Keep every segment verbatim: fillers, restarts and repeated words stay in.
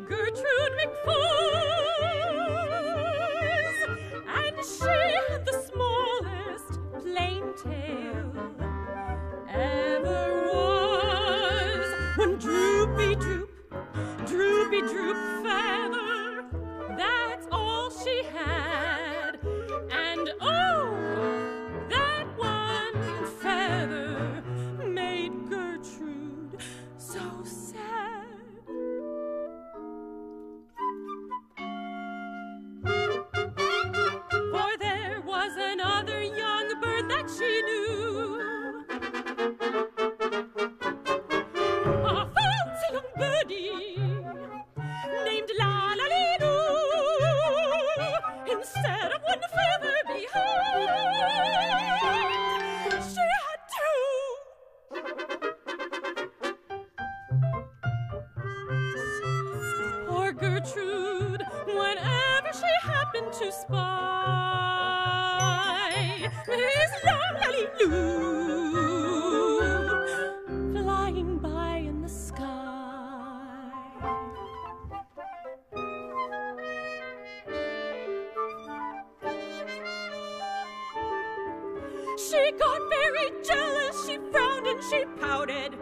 Gertrude McFuzz, and she had the smallest plain tail ever was. One droopy droop, droopy droop feather, that's all she had. And oh, that one feather made Gertrude so sad. For there was another young bird that she knew, a fancy young birdie named La La Lee Doo. Instead of one feather behind, she had two. Poor Gertrude, whenever she happened to spy Miss La La Lee Loo flying by in the sky, she got very jealous, she frowned and she pouted.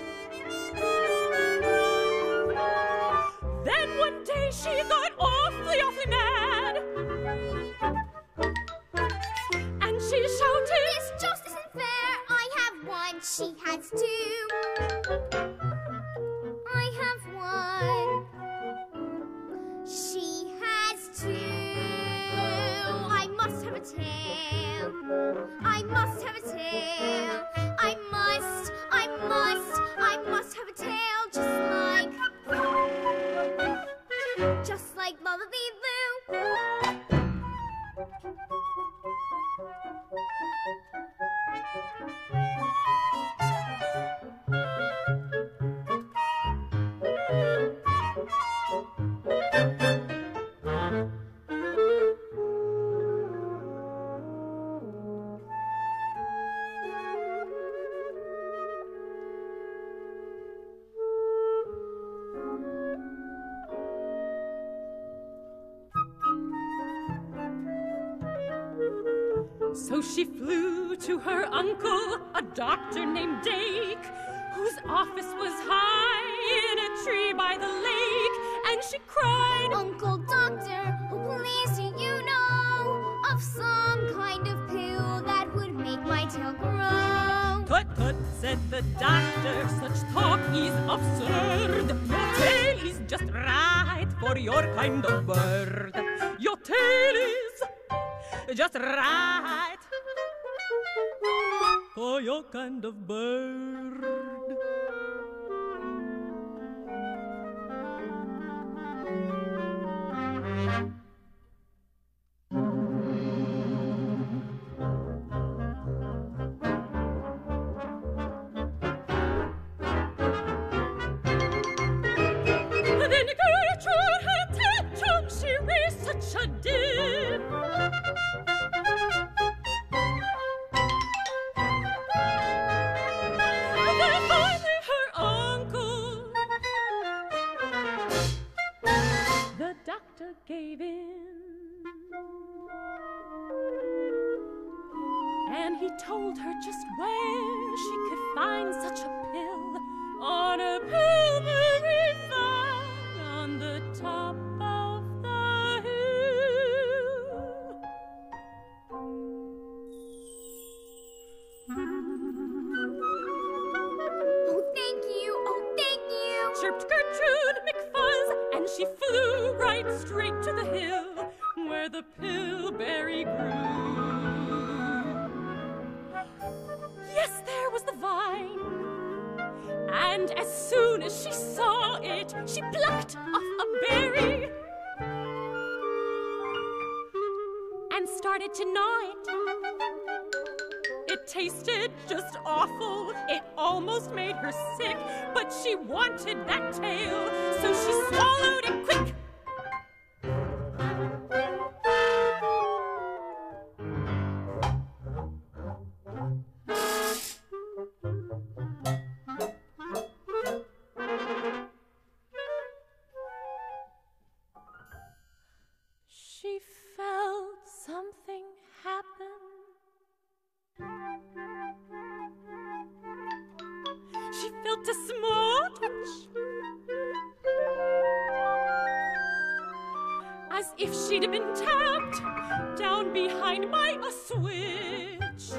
Then one day she got awfully, awfully mad, and she shouted, This just isn't fair. I have one, she has two. I have one, she has two. I must have a tail. I must have a tail. I must, I must, I must have a tail, just like, just like La La Lee Loo. So she flew to her uncle, a doctor named Dake, whose office was high in a tree by the lake, and she cried, Uncle Doctor, oh please do you know of some kind of pill that would make my tail grow? Tut tut, said the doctor, such talk is absurd. Your tail is just right for your kind of bird. Your tail is just right for your kind of bird. Then Gertrude had tantrum, she raised such a din. Then finally her uncle, the doctor, gave in, and he told her just where she could find such a pill on a pillory vine on the top of the hill. Oh, thank you, oh, thank you. Chirped Gertrude McFuzz, and she flew right straight to the hill where the pillberry grew. Yes, there was the vine, and as soon as she saw it, she plucked off a berry and started to gnaw it. It tasted just awful, it almost made her sick, but she wanted that tail, so she swallowed it quick. she felt a small twitch, as if she'd been tapped down behind by a switch.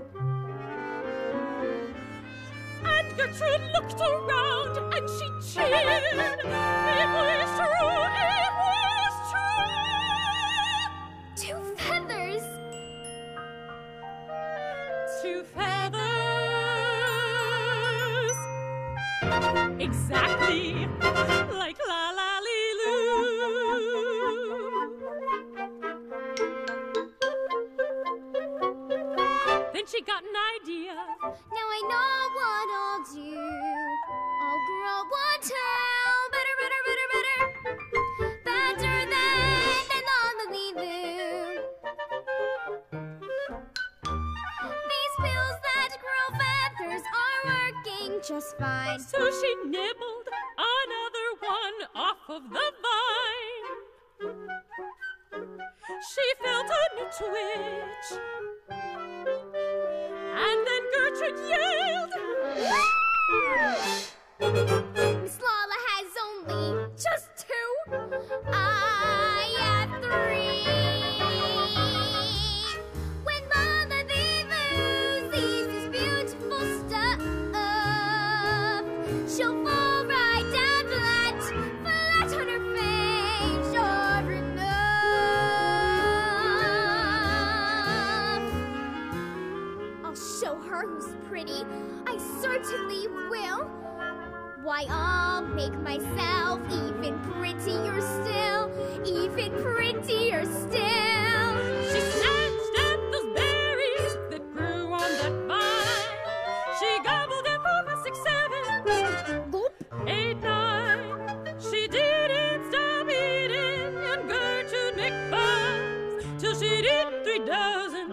And Gertrude looked around and she cheered. It was true, it was true. Two feathers. Two feathers. Exactly like La La Lee Loo. Then she got an idea. Now I know what I'll do. I'll grow one tail. Better, better, better, better. Better than, than La La Lee Loo. These pills that grow feathers are working just fine. So she nibbled another one off of the vine. She felt a new twitch. And then Gertrude yelled, Miss Lala has only just two. I have three. When Lala Lee Loo sees this beautiful stuff, she'll fall right down flat, flat on her face, sure enough. I'll show her who's pretty. I certainly will. Why, I'll make myself even prettier still, even prettier still. she snatched at those berries that grew on that vine. She gobbled them for five, six, seven, Gulp. eight, nine. She didn't stop eating, and Gertrude McBuzz, till she'd eaten three dozen.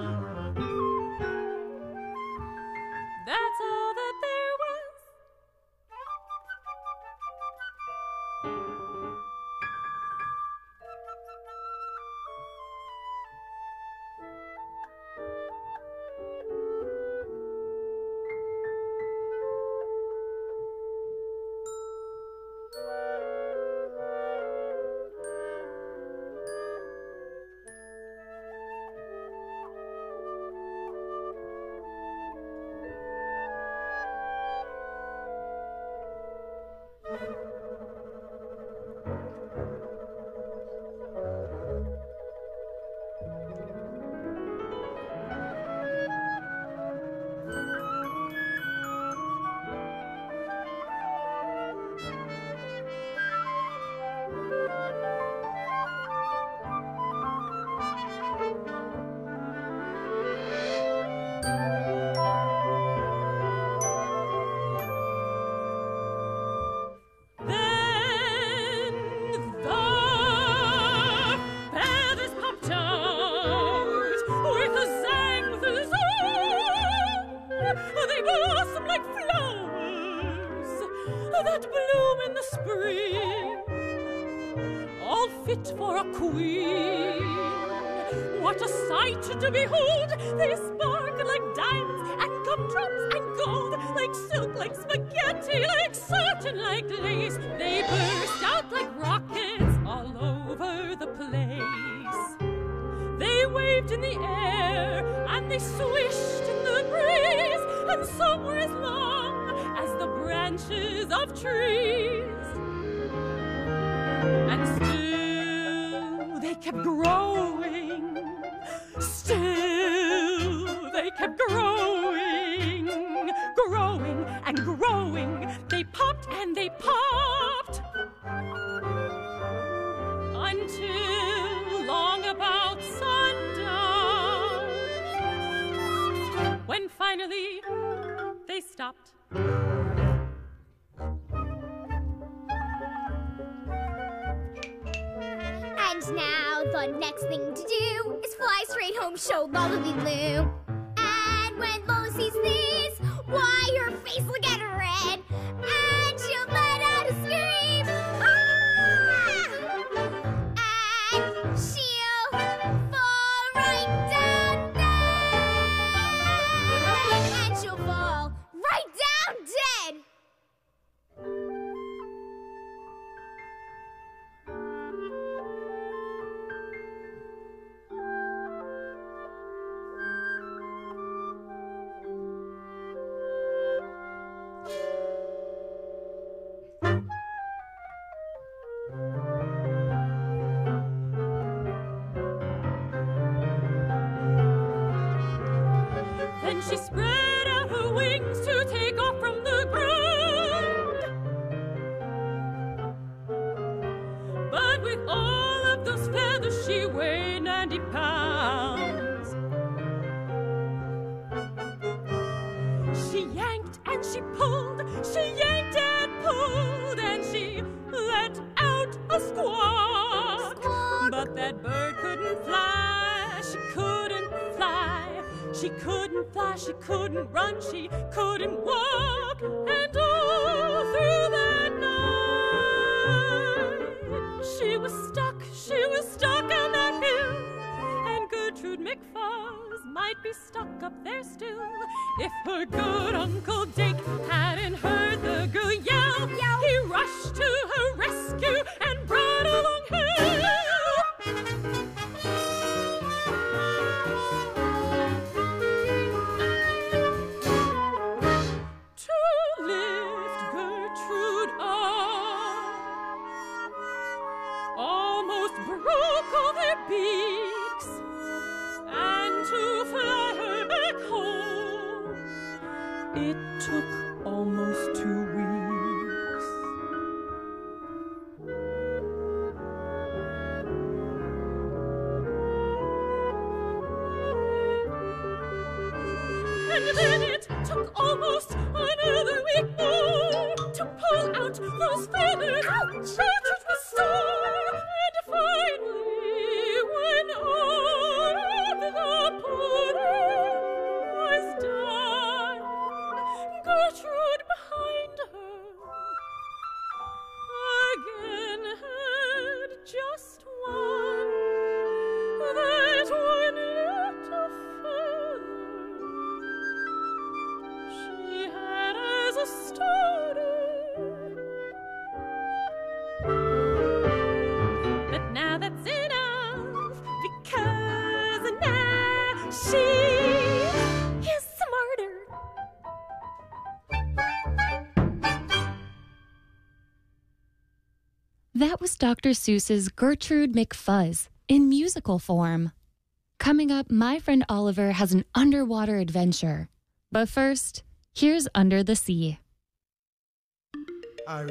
That's all that there was. That bloom in the spring, all fit for a queen. What a sight to behold! They sparkle like diamonds and gumdrops and gold, like silk, like spaghetti, like satin, like lace. They burst out like rockets all over the place. They waved in the air and they swished in the breeze, and some were as long as the branches of trees. And still they kept growing. Still they kept growing, growing and growing. They popped and they popped until long about sundown, when finally they stopped. And now the next thing to do is fly straight home, show Lala Lee Loo. And when Lola sees this, why, her face will get red, and she'll let out a scream. Ah! And she'll fall right down dead. And she'll fall right down dead. with all of those feathers she weighed ninety pounds. She yanked and she pulled, she yanked and pulled, and she let out a squawk. Squawk. But that bird couldn't fly, she couldn't fly. She couldn't fly, she couldn't run, she couldn't walk. And all through that night, she was stuck, she was stuck on that hill. And Gertrude McFuzz might be stuck up there still if her good Uncle Dake hadn't heard the girl yell. Yell. He rushed to her rescue and brought along help. To lift Gertrude up, almost broke all their beaks, and to fly her back home, it took almost two weeks. And then it took almost another week more to pull out those feathers. Gertrude was sore, and finally, when all of the pulling was done, Gertrude behind her again had just one, that one little feather she had as a starter. But now that's enough, because now she is smarter. That was Doctor Seuss's Gertrude McFuzz in musical form. Coming up, my friend Oliver has an underwater adventure. But first, here's Under the Sea.